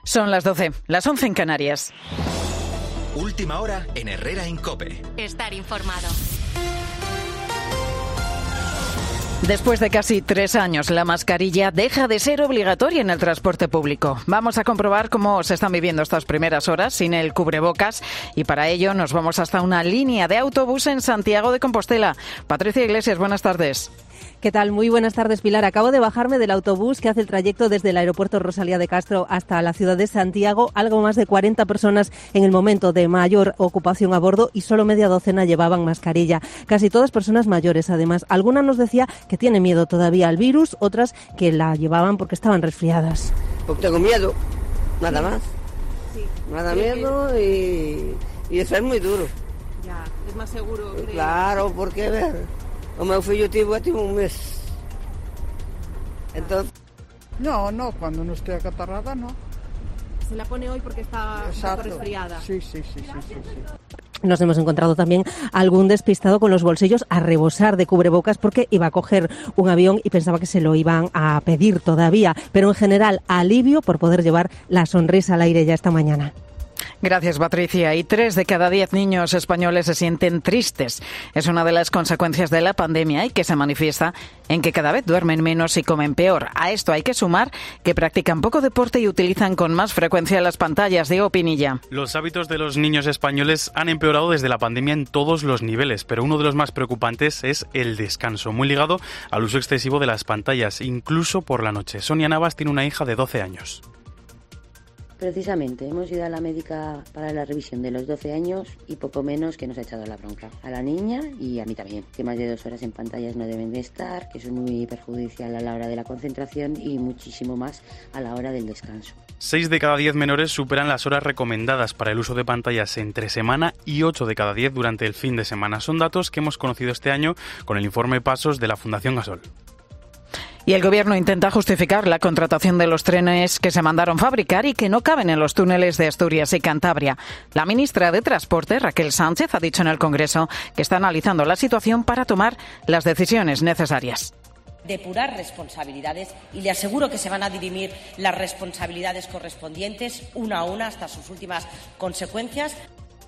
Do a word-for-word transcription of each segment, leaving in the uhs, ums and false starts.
Son las doce, las once en Canarias. Última hora en Herrera en COPE. Estar informado. Después de casi tres años, la mascarilla deja de ser obligatoria en el transporte público. Vamos a comprobar cómo se están viviendo estas primeras horas sin el cubrebocas y para ello nos vamos hasta una línea de autobús en Santiago de Compostela. Patricia Iglesias, buenas tardes. ¿Qué tal? Muy buenas tardes, Pilar. Acabo de bajarme del autobús que hace el trayecto desde el aeropuerto Rosalía de Castro hasta la ciudad de Santiago. Algo más de cuarenta personas en el momento de mayor ocupación a bordo y solo media docena llevaban mascarilla. Casi todas personas mayores, además. Alguna nos decía que tiene miedo todavía al virus, otras que la llevaban porque estaban resfriadas. Pues tengo miedo, nada más. Sí. Nada miedo y, y eso es muy duro. Ya, es más seguro. Creo. Claro, porque ver... O me fui yo tipo, tipo un mes. Entonces... No, no, cuando no estoy acatarrada, no. Se la pone hoy porque está un poco resfriada. Sí, sí, sí, sí, sí, sí. Nos hemos encontrado también algún despistado con los bolsillos a rebosar de cubrebocas porque iba a coger un avión y pensaba que se lo iban a pedir todavía. Pero en general, alivio por poder llevar la sonrisa al aire ya esta mañana. Gracias, Patricia. Y tres de cada diez niños españoles se sienten tristes. Es una de las consecuencias de la pandemia y que se manifiesta en que cada vez duermen menos y comen peor. A esto hay que sumar que practican poco deporte y utilizan con más frecuencia las pantallas. Diego Pinilla. Los hábitos de los niños españoles han empeorado desde la pandemia en todos los niveles, pero uno de los más preocupantes es el descanso, muy ligado al uso excesivo de las pantallas, incluso por la noche. Sonia Navas tiene una hija de doce años. Precisamente, hemos ido a la médica para la revisión de los doce años y poco menos que nos ha echado la bronca. A la niña y a mí también, que más de dos horas en pantallas no deben de estar, que eso es muy perjudicial a la hora de la concentración y muchísimo más a la hora del descanso. Seis de cada diez menores superan las horas recomendadas para el uso de pantallas entre semana y ocho de cada diez durante el fin de semana. Son datos que hemos conocido este año con el informe Pasos de la Fundación Gasol. Y el Gobierno intenta justificar la contratación de los trenes que se mandaron fabricar y que no caben en los túneles de Asturias y Cantabria. La ministra de Transporte, Raquel Sánchez, ha dicho en el Congreso que está analizando la situación para tomar las decisiones necesarias. Depurar responsabilidades y le aseguro que se van a dirimir las responsabilidades correspondientes una a una hasta sus últimas consecuencias.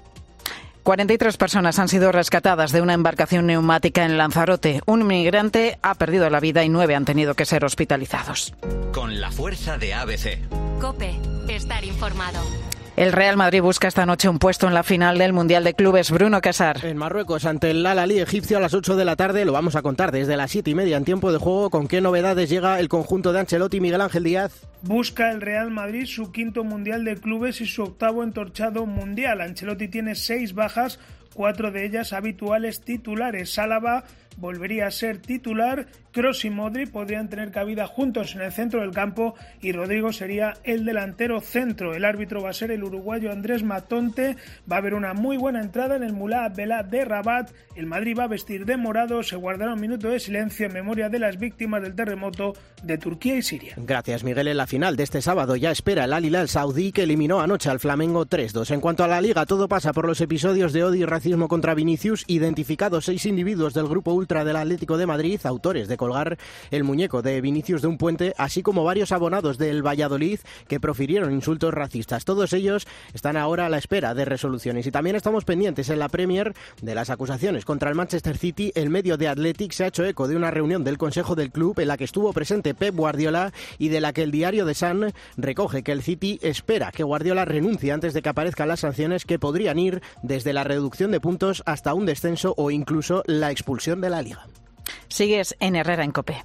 cuarenta y tres personas han sido rescatadas de una embarcación neumática en Lanzarote. Un migrante ha perdido la vida y nueve han tenido que ser hospitalizados. Con la fuerza de A B C. COPE. Estar informado. El Real Madrid busca esta noche un puesto en la final del Mundial de Clubes. Bruno Casar. En Marruecos, ante el Al-Ahly egipcio a las ocho de la tarde, lo vamos a contar desde las siete y media en tiempo de juego. ¿Con qué novedades llega el conjunto de Ancelotti? Miguel Ángel Díaz. Busca el Real Madrid su quinto Mundial de Clubes y su octavo entorchado mundial. Ancelotti tiene seis bajas, cuatro de ellas habituales titulares. Sálava volvería a ser titular, Kroos y Modric podrían tener cabida juntos en el centro del campo y Rodrigo sería el delantero centro. El árbitro va a ser el uruguayo Andrés Matonte. Va a haber una muy buena entrada en el Mullah Abdellah de Rabat. El Madrid va a vestir de morado. Se guardará un minuto de silencio en memoria de las víctimas del terremoto de Turquía y Siria. Gracias, Miguel. En la final de este sábado ya espera el Al-Hilal saudí, que eliminó anoche al Flamengo tres dos. En cuanto a la Liga, todo pasa por los episodios de odio y racismo contra Vinicius. Identificados seis individuos del grupo ultra del Atlético de Madrid, autores de colgar el muñeco de Vinicius de un puente, así como varios abonados del Valladolid que profirieron insultos racistas. Todos ellos están ahora a la espera de resoluciones. Y también estamos pendientes en la Premier de las acusaciones contra el Manchester City. El medio de Athletic se ha hecho eco de una reunión del Consejo del Club en la que estuvo presente Pep Guardiola y de la que el diario The Sun recoge que el City espera que Guardiola renuncie antes de que aparezcan las sanciones, que podrían ir desde la reducción de puntos hasta un descenso o incluso la expulsión de la Liga. Sigues en Herrera en COPE.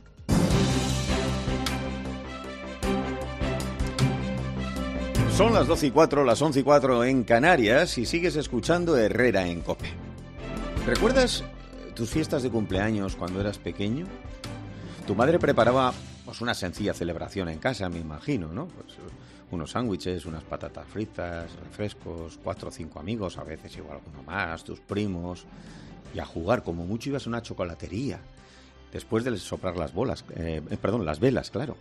Son las doce y cuatro, las once y cuatro en Canarias y sigues escuchando Herrera en COPE. ¿Recuerdas tus fiestas de cumpleaños cuando eras pequeño? Tu madre preparaba pues, una sencilla celebración en casa, me imagino, ¿no? Pues, unos sándwiches, unas patatas fritas, refrescos, cuatro o cinco amigos, a veces igual alguno más, tus primos, y a jugar, como mucho ibas a una chocolatería, después de soplar las bolas, eh, perdón, las velas, claro.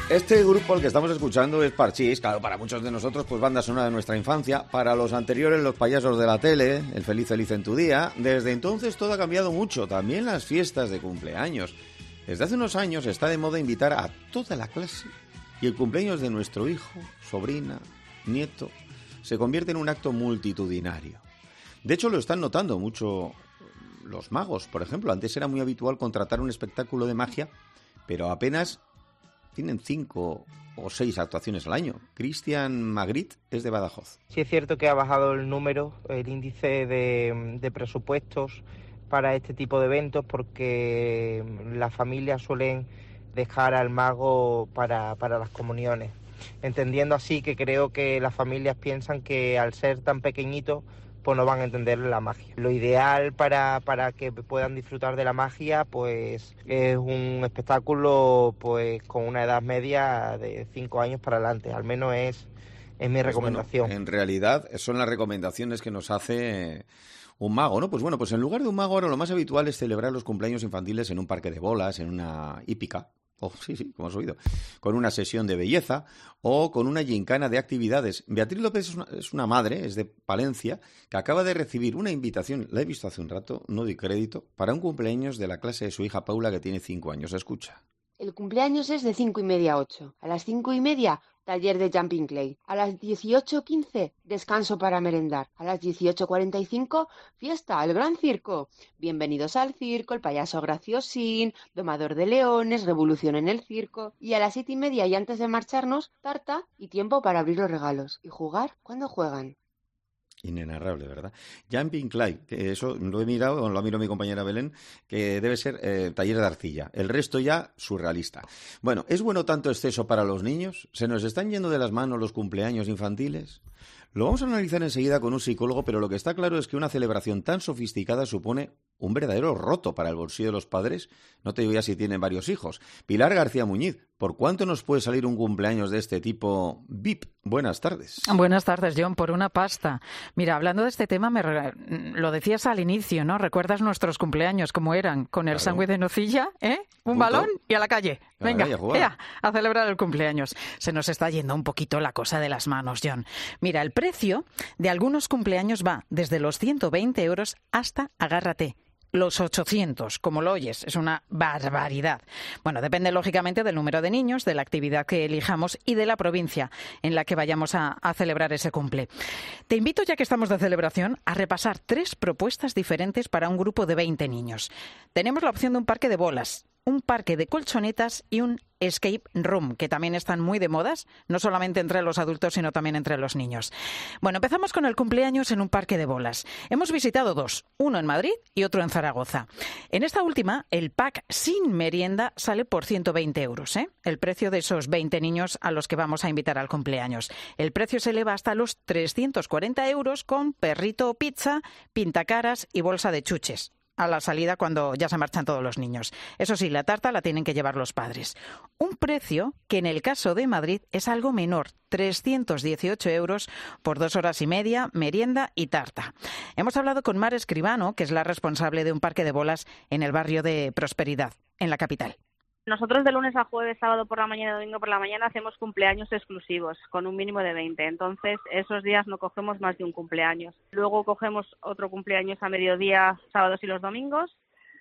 Este grupo al que estamos escuchando es Parchís, claro, para muchos de nosotros pues banda sonora de nuestra infancia, para los anteriores los payasos de la tele, el Feliz Feliz en tu día. Desde entonces todo ha cambiado mucho, también las fiestas de cumpleaños. Desde hace unos años está de moda invitar a toda la clase y el cumpleaños de nuestro hijo, sobrina, nieto, se convierte en un acto multitudinario. De hecho lo están notando mucho los magos, por ejemplo. Antes era muy habitual contratar un espectáculo de magia, pero apenas tienen cinco o seis actuaciones al año. Cristian Magritte es de Badajoz. Sí es cierto que ha bajado el número, el índice de, de presupuestos para este tipo de eventos, porque las familias suelen dejar al mago para, para las comuniones. Entendiendo así que creo que las familias piensan que al ser tan pequeñitos pues no van a entender la magia. Lo ideal para, para que puedan disfrutar de la magia pues es un espectáculo pues con una edad media de cinco años para adelante, al menos es, es mi pues recomendación. Bueno, en realidad son las recomendaciones que nos hace un mago, ¿no? Pues bueno, pues en lugar de un mago ahora lo más habitual es celebrar los cumpleaños infantiles en un parque de bolas, en una hípica. Oh, sí, sí, como has oído, con una sesión de belleza o con una gincana de actividades. Beatriz López es una, es una madre, es de Palencia, que acaba de recibir una invitación, la he visto hace un rato, no doy crédito, para un cumpleaños de la clase de su hija Paula, que tiene cinco años. Escucha. El cumpleaños es de cinco y media a ocho. A las cinco y media, taller de jumping clay. A las dieciocho quince, descanso para merendar. A las dieciocho cuarenta y cinco, fiesta, el gran circo. Bienvenidos al circo, el payaso graciosín, domador de leones, revolución en el circo. Y a las siete y media, y antes de marcharnos, tarta y tiempo para abrir los regalos. ¿Y jugar? ¿Cuándo juegan? Inenarrable, ¿verdad? Jumping clay, que eso lo he mirado, lo ha mirado mi compañera Belén, que debe ser eh, taller de arcilla. El resto ya surrealista. Bueno, ¿es bueno tanto exceso para los niños? ¿Se nos están yendo de las manos los cumpleaños infantiles? Lo vamos a analizar enseguida con un psicólogo, pero lo que está claro es que una celebración tan sofisticada supone un verdadero roto para el bolsillo de los padres. No te digo ya si tienen varios hijos. Pilar García Muñiz, ¿por cuánto nos puede salir un cumpleaños de este tipo V I P? Buenas tardes. Buenas tardes, John, por una pasta. Mira, hablando de este tema, me re... lo decías al inicio, ¿no? ¿Recuerdas nuestros cumpleaños cómo eran? Con el claro. sándwich de nocilla, ¿eh? Un Punto. balón y a la calle. A Venga, la calle a, ea, a celebrar el cumpleaños. Se nos está yendo un poquito la cosa de las manos, John. Mira, el precio de algunos cumpleaños va desde los ciento veinte euros hasta, agárrate, los ochocientos, como lo oyes, es una barbaridad. Bueno, depende lógicamente del número de niños, de la actividad que elijamos y de la provincia en la que vayamos a, a celebrar ese cumple. Te invito, ya que estamos de celebración, a repasar tres propuestas diferentes para un grupo de veinte niños. Tenemos la opción de un parque de bolas, un parque de colchonetas y un escape room, que también están muy de modas, no solamente entre los adultos, sino también entre los niños. Bueno, empezamos con el cumpleaños en un parque de bolas. Hemos visitado dos, uno en Madrid y otro en Zaragoza. En esta última, el pack sin merienda sale por ciento veinte euros, ¿eh? El precio de esos veinte niños a los que vamos a invitar al cumpleaños. El precio se eleva hasta los trescientos cuarenta euros con perrito o pizza, pintacaras y bolsa de chuches a la salida cuando ya se marchan todos los niños. Eso sí, la tarta la tienen que llevar los padres. Un precio que en el caso de Madrid es algo menor, trescientos dieciocho euros por dos horas y media, merienda y tarta. Hemos hablado con Mar Escribano, que es la responsable de un parque de bolas en el barrio de Prosperidad, en la capital. Nosotros de lunes a jueves, sábado por la mañana y domingo por la mañana hacemos cumpleaños exclusivos con un mínimo de veinte. Entonces, esos días no cogemos más de un cumpleaños. Luego cogemos otro cumpleaños a mediodía, sábados y los domingos.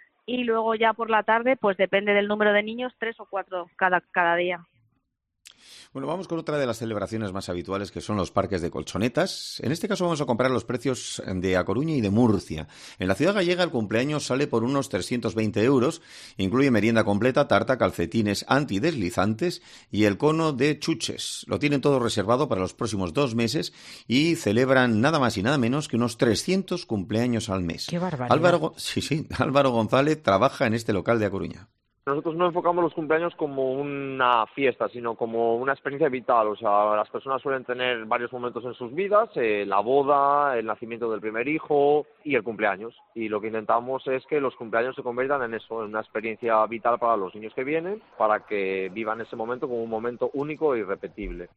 Y luego ya por la tarde, pues depende del número de niños, tres o cuatro cada, cada día. Bueno, vamos con otra de las celebraciones más habituales, que son los parques de colchonetas. En este caso vamos a comparar los precios de A Coruña y de Murcia. En la ciudad gallega el cumpleaños sale por unos trescientos veinte euros. Incluye merienda completa, tarta, calcetines antideslizantes y el cono de chuches. Lo tienen todo reservado para los próximos dos meses y celebran nada más y nada menos que unos trescientos cumpleaños al mes. ¡Qué barbaridad! Álvaro, sí, sí, Álvaro González trabaja en este local de A Coruña. Nosotros no enfocamos los cumpleaños como una fiesta, sino como una experiencia vital. O sea, las personas suelen tener varios momentos en sus vidas, eh, la boda, el nacimiento del primer hijo y el cumpleaños. Y lo que intentamos es que los cumpleaños se conviertan en eso, en una experiencia vital para los niños que vienen, para que vivan ese momento como un momento único e irrepetible.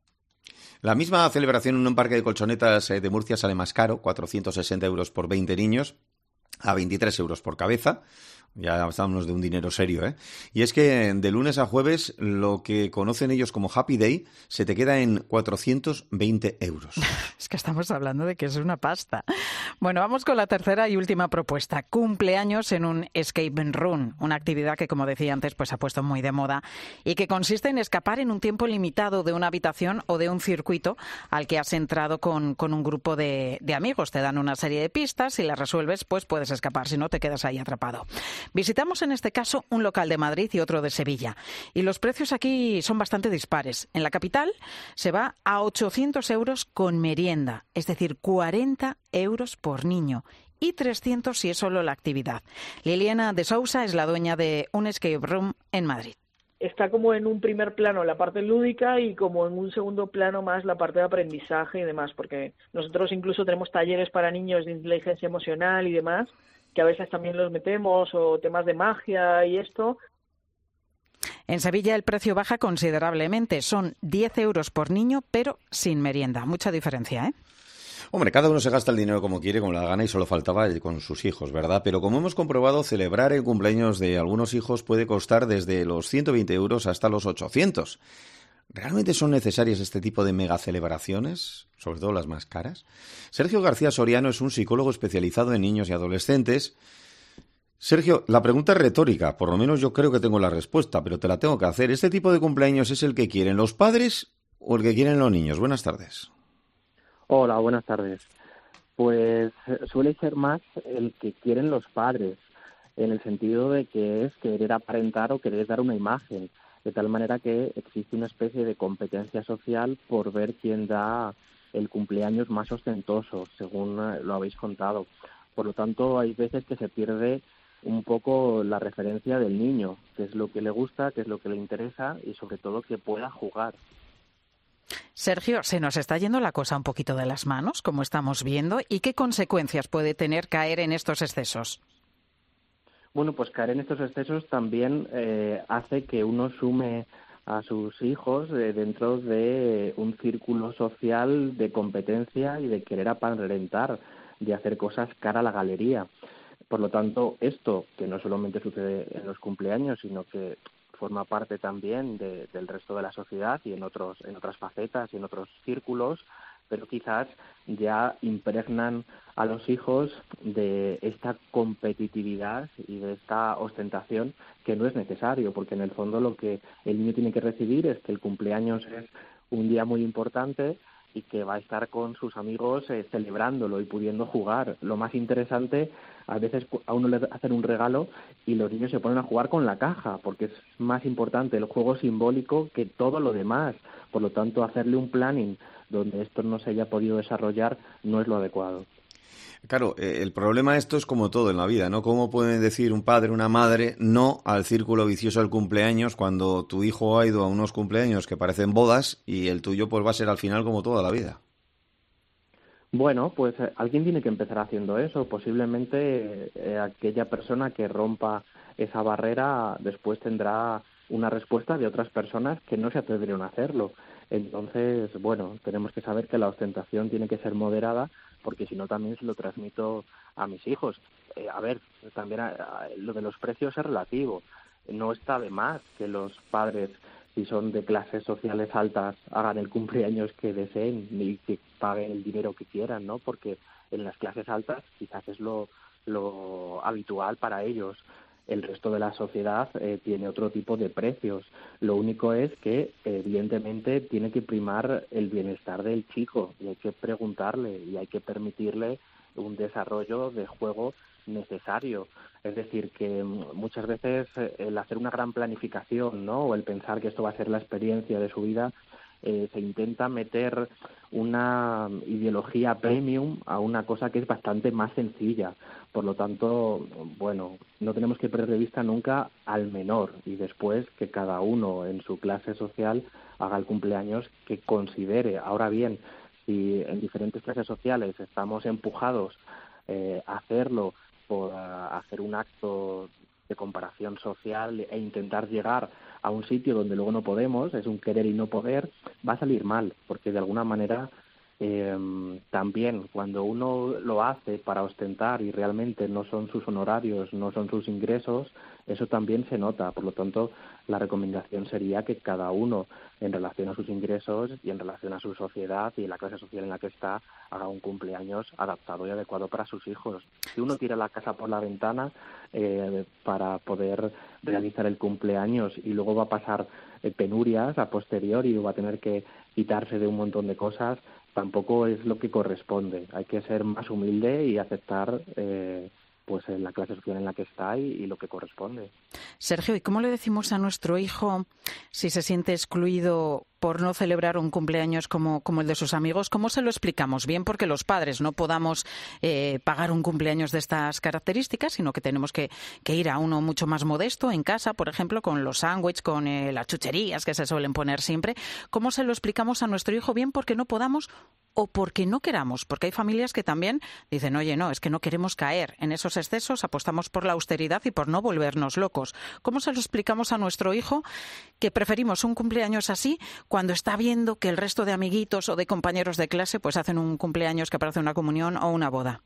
La misma celebración en un parque de colchonetas de Murcia sale más caro, cuatrocientos sesenta euros por veinte niños, a veintitrés euros por cabeza. Ya estamos de un dinero serio, ¿eh? Y es que de lunes a jueves lo que conocen ellos como Happy Day se te queda en cuatrocientos veinte euros. Es que estamos hablando de que es una pasta. Bueno, vamos con la tercera y última propuesta. Cumpleaños en un escape room, una actividad que, como decía antes, pues ha puesto muy de moda y que consiste en escapar en un tiempo limitado de una habitación o de un circuito al que has entrado con, con un grupo de, de amigos. Te dan una serie de pistas, si las resuelves, pues puedes escapar, si no te quedas ahí atrapado. Visitamos en este caso un local de Madrid y otro de Sevilla. Y los precios aquí son bastante dispares. En la capital se va a ochocientos euros con merienda, es decir, cuarenta euros por niño. Y trescientos si es solo la actividad. Liliana de Sousa es la dueña de un escape room en Madrid. Está como en un primer plano la parte lúdica y como en un segundo plano más la parte de aprendizaje y demás, porque nosotros incluso tenemos talleres para niños de inteligencia emocional y demás, que a veces también los metemos, o temas de magia y esto. En Sevilla el precio baja considerablemente, son diez euros por niño, pero sin merienda. Mucha diferencia, ¿eh? Hombre, cada uno se gasta el dinero como quiere, como le da gana, y solo faltaba con sus hijos, ¿verdad? Pero como hemos comprobado, celebrar el cumpleaños de algunos hijos puede costar desde los ciento veinte euros hasta los ochocientos. ¿Realmente son necesarias este tipo de mega celebraciones, sobre todo las más caras? Sergio García Soriano es un psicólogo especializado en niños y adolescentes. Sergio, la pregunta es retórica, por lo menos yo creo que tengo la respuesta, pero te la tengo que hacer. ¿Este tipo de cumpleaños es el que quieren los padres o el que quieren los niños? Buenas tardes. Hola, buenas tardes. Pues suele ser más el que quieren los padres, en el sentido de que es querer aparentar o querer dar una imagen, de tal manera que existe una especie de competencia social por ver quién da el cumpleaños más ostentoso, según lo habéis contado. Por lo tanto, hay veces que se pierde un poco la referencia del niño, qué es lo que le gusta, qué es lo que le interesa y sobre todo que pueda jugar. Sergio, se nos está yendo la cosa un poquito de las manos, como estamos viendo, ¿y qué consecuencias puede tener caer en estos excesos? Bueno, pues caer en estos excesos también eh, hace que uno sume a sus hijos eh, dentro de un círculo social de competencia y de querer aparentar, de hacer cosas cara a la galería. Por lo tanto, esto, que no solamente sucede en los cumpleaños, sino que forma parte también de, del resto de la sociedad y en otros en otras facetas y en otros círculos, pero quizás ya impregnan a los hijos de esta competitividad y de esta ostentación que no es necesario, porque en el fondo lo que el niño tiene que recibir es que el cumpleaños es un día muy importante y que va a estar con sus amigos eh, celebrándolo y pudiendo jugar. Lo más interesante, a veces a uno le hacen un regalo y los niños se ponen a jugar con la caja, porque es más importante el juego simbólico que todo lo demás. Por lo tanto, hacerle un planning donde esto no se haya podido desarrollar no es lo adecuado. Claro, eh, el problema esto es como todo en la vida, ¿no? ¿Cómo pueden decir un padre, una madre, no al círculo vicioso del cumpleaños cuando tu hijo ha ido a unos cumpleaños que parecen bodas y el tuyo pues va a ser al final como toda la vida? Bueno, pues eh, alguien tiene que empezar haciendo eso. Posiblemente eh, aquella persona que rompa esa barrera después tendrá una respuesta de otras personas que no se atreverían a hacerlo. Entonces, bueno, tenemos que saber que la ostentación tiene que ser moderada, porque si no también se lo transmito a mis hijos. Eh, a ver, también a, a, lo de los precios es relativo. No está de más que los padres, si son de clases sociales altas, hagan el cumpleaños que deseen y que paguen el dinero que quieran, ¿no? Porque en las clases altas quizás es lo, lo habitual para ellos. El resto de la sociedad eh, tiene otro tipo de precios. Lo único es que, evidentemente, tiene que primar el bienestar del chico y hay que preguntarle y hay que permitirle un desarrollo de juego necesario. Es decir, que muchas veces el hacer una gran planificación, ¿no?, o el pensar que esto va a ser la experiencia de su vida, eh, se intenta meter una ideología premium a una cosa que es bastante más sencilla. Por lo tanto, bueno, no tenemos que perder de vista nunca al menor y después que cada uno en su clase social haga el cumpleaños que considere. Ahora bien, si en diferentes clases sociales estamos empujados eh, a hacerlo por a hacer un acto de comparación social e intentar llegar a un sitio donde luego no podemos, es un querer y no poder, va a salir mal, porque de alguna manera Eh, también cuando uno lo hace para ostentar y realmente no son sus honorarios, no son sus ingresos, eso también se nota. Por lo tanto, la recomendación sería que cada uno, en relación a sus ingresos y en relación a su sociedad y la clase social en la que está, haga un cumpleaños adaptado y adecuado para sus hijos. Si uno tira la casa por la ventana eh, para poder realizar el cumpleaños y luego va a pasar eh, penurias a posteriori y va a tener que quitarse de un montón de cosas, tampoco es lo que corresponde. Hay que ser más humilde y aceptar eh, pues en la clase social en la que está y, y lo que corresponde. Sergio, ¿y cómo le decimos a nuestro hijo si se siente excluido por no celebrar un cumpleaños como, como el de sus amigos? ¿Cómo se lo explicamos? Bien porque los padres no podamos eh, pagar un cumpleaños de estas características, sino que tenemos que, que ir a uno mucho más modesto en casa, por ejemplo, con los sándwiches, con eh, las chucherías que se suelen poner siempre. ¿Cómo se lo explicamos a nuestro hijo? Bien porque no podamos o porque no queramos, porque hay familias que también dicen, oye, no, es que no queremos caer en esos excesos, apostamos por la austeridad y por no volvernos locos. ¿Cómo se lo explicamos a nuestro hijo que preferimos un cumpleaños así cuando está viendo que el resto de amiguitos o de compañeros de clase pues hacen un cumpleaños que parece una comunión o una boda?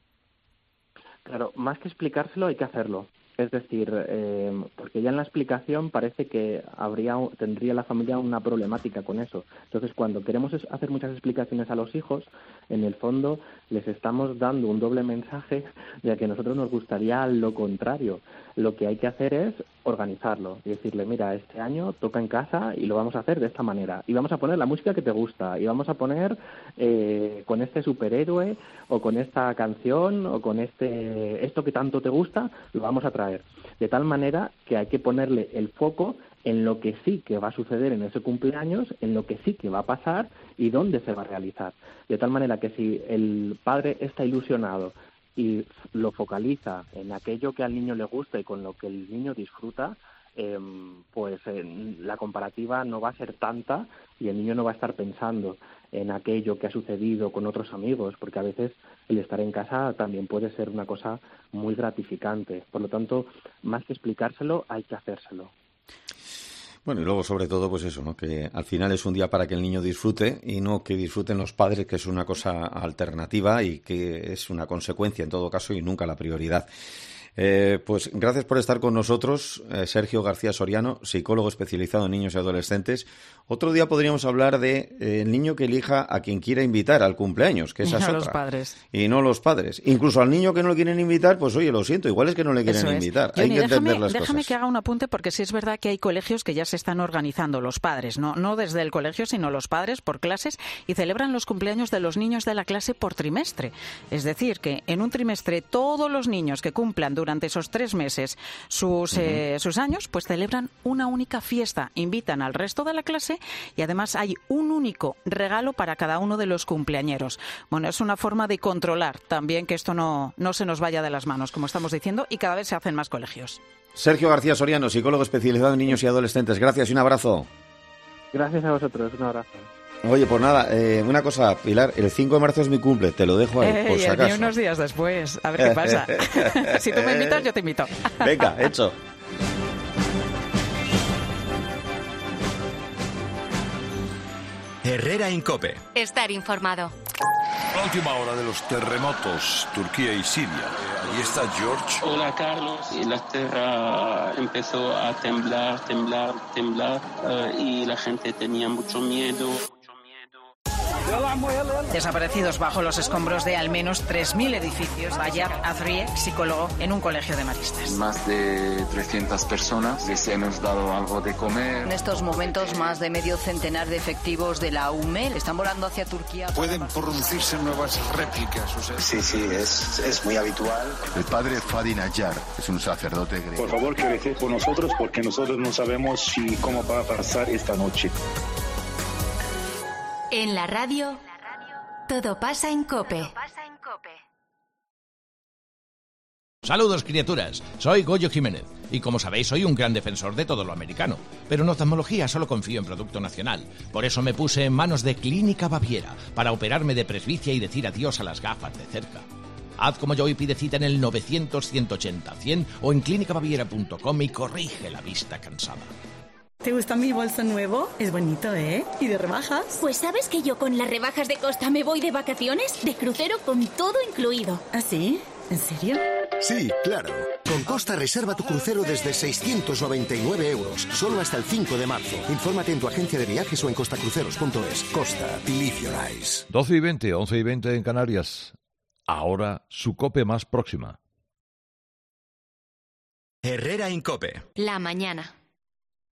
Claro, más que explicárselo hay que hacerlo. Es decir, eh, porque ya en la explicación parece que habría tendría la familia una problemática con eso. Entonces, cuando queremos hacer muchas explicaciones a los hijos, en el fondo les estamos dando un doble mensaje de que a nosotros nos gustaría lo contrario. Lo que hay que hacer es organizarlo y decirle, mira, este año toca en casa y lo vamos a hacer de esta manera. Y vamos a poner la música que te gusta y vamos a poner eh, con este superhéroe o con esta canción o con este esto que tanto te gusta, lo vamos a traer. De tal manera que hay que ponerle el foco en lo que sí que va a suceder en ese cumpleaños, en lo que sí que va a pasar y dónde se va a realizar. De tal manera que si el padre está ilusionado y lo focaliza en aquello que al niño le gusta y con lo que el niño disfruta, eh, pues eh, la comparativa no va a ser tanta y el niño no va a estar pensando en aquello que ha sucedido con otros amigos, porque a veces el estar en casa también puede ser una cosa muy gratificante. Por lo tanto, más que explicárselo, hay que hacérselo. Bueno, y luego sobre todo pues eso, ¿no? Que al final es un día para que el niño disfrute y no que disfruten los padres, que es una cosa alternativa y que es una consecuencia en todo caso y nunca la prioridad. Eh, pues gracias por estar con nosotros, eh, Sergio García Soriano, psicólogo especializado en niños y adolescentes. Otro día podríamos hablar de eh, el niño que elija a quien quiera invitar al cumpleaños, que esa es otra. Los padres. Y no los padres. Incluso al niño que no lo quieren invitar, pues oye, lo siento, igual es que no le quieren invitar. Johnny, hay que déjame, entender las déjame cosas. que haga un apunte, porque sí es verdad que hay colegios que ya se están organizando, los padres, no, no desde el colegio, sino los padres por clases, y celebran los cumpleaños de los niños de la clase por trimestre. Es decir, que en un trimestre todos los niños que cumplan durante esos tres meses sus, uh-huh. eh, sus años, pues celebran una única fiesta, invitan al resto de la clase y además hay un único regalo para cada uno de los cumpleañeros. Bueno, es una forma de controlar también que esto no, no se nos vaya de las manos, como estamos diciendo, y cada vez se hacen más colegios. Sergio García Soriano, psicólogo especializado en niños y adolescentes. Gracias y un abrazo. Gracias a vosotros, un abrazo. Oye, pues nada, eh, una cosa, Pilar, el cinco de marzo es mi cumple, te lo dejo ahí, eh, por y si el acaso. mío unos días después, a ver qué pasa. Si tú me invitas, yo te invito. Venga, hecho. Herrera en COPE. Estar informado. La última hora de los terremotos, Turquía y Siria. Eh, ahí está George. Hola, Carlos. La tierra empezó a temblar, temblar, temblar uh, y la gente tenía mucho miedo. Desaparecidos bajo los escombros de al menos tres mil edificios. Bayar Azrie, psicólogo en un colegio de maristas. Más de trescientas personas, les hemos dado algo de comer. En estos momentos, más de medio centenar de efectivos de la U M E están volando hacia Turquía. Pueden producirse nuevas réplicas. O sea... Sí, sí, es, es muy habitual. El padre Fadi Najjar es un sacerdote griego. Por favor, que recen por nosotros, porque nosotros no sabemos si cómo va a pasar esta noche. En la radio, todo pasa en COPE. Saludos, criaturas. Soy Goyo Jiménez y, como sabéis, soy un gran defensor de todo lo americano. Pero en oftalmología solo confío en producto nacional. Por eso me puse en manos de Clínica Baviera para operarme de presbicia y decir adiós a las gafas de cerca. Haz como yo y pide cita en el novecientos, ciento ochenta, cien o en clínica baviera punto com y corrige la vista cansada. ¿Te gusta mi bolso nuevo? Es bonito, ¿eh? ¿Y de rebajas? Pues ¿sabes que yo con las rebajas de Costa me voy de vacaciones? De crucero con todo incluido. ¿Ah, sí? ¿En serio? Sí, claro. Con Costa reserva tu crucero desde seiscientos noventa y nueve euros, solo hasta el cinco de marzo. Infórmate en tu agencia de viajes o en costacruceros punto es. Costa, live your eyes. doce y veinte, once y veinte en Canarias. Ahora su COPE más próxima. Herrera en COPE. La mañana.